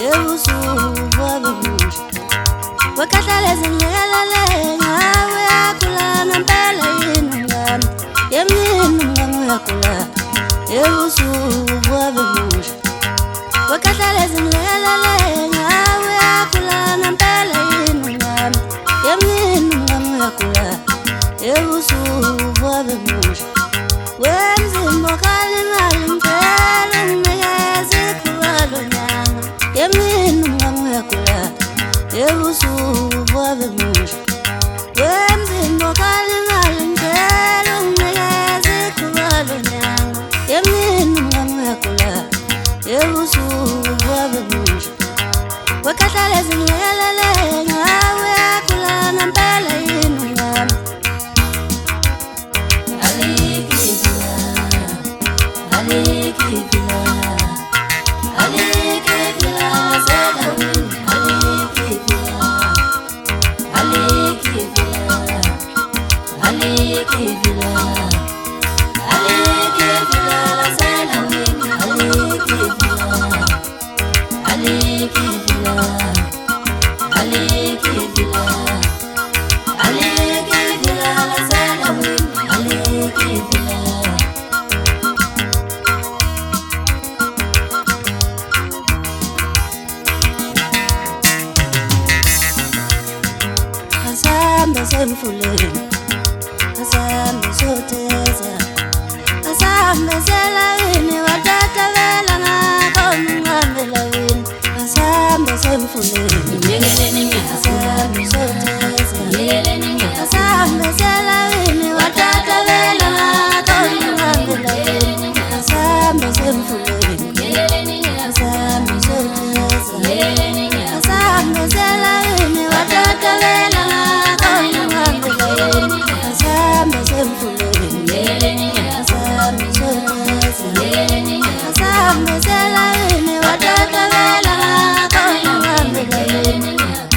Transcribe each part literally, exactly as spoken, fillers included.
ebusuku abemusha wakahlala zingelele ngawe yakula ngempela yini ngami yemini ngami yakula ebusuku abemusha wakahlala zingelele ngawe yakula ngempela yini ngami yemini ngami yakula ebusuku abemusha wemzimbo kalimali ngicela nginikeze ikhubalo nyanga yemini ngami yakula ebusuku abemusha wemzimbo kalimali ngicela nginikeze ikhubalo nyanga yemini ngami yakula ebusuku abemusha wakahlala zingelele ngawe yakula ngempela yini ngami Asambe semfuleni, asambe soteza, asambe selawini watata vela ngako ngambe lawini. Asambe semfuleni, asambe soteza, asambe selawini watata vela ngako ngambe lawini. Asambe semfuleni, asambe soteza, asambe selawini watata vela asambe semfuleni asambe soteza asambe selawini watata vela ngako ngambe lawini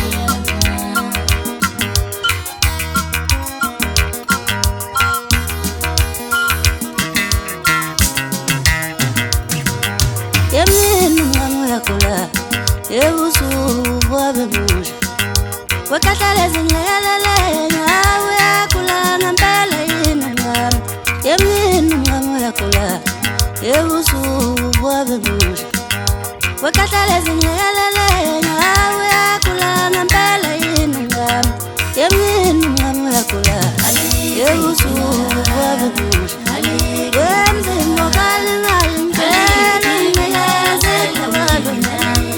yemini ngami yakula ebusuku abemusha wakahlala zingelele ngawe yakula ngempela yini ngami yemini ngami yakula ebusuku abemusha wakahlala zingelele ngawe yakula ngempela yini ngami yemini ngami yakula ebusuku abemusha wemzimbo kalimali ngicela nginikeze ikhubalo nyanga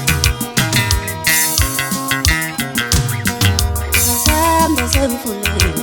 semfuleni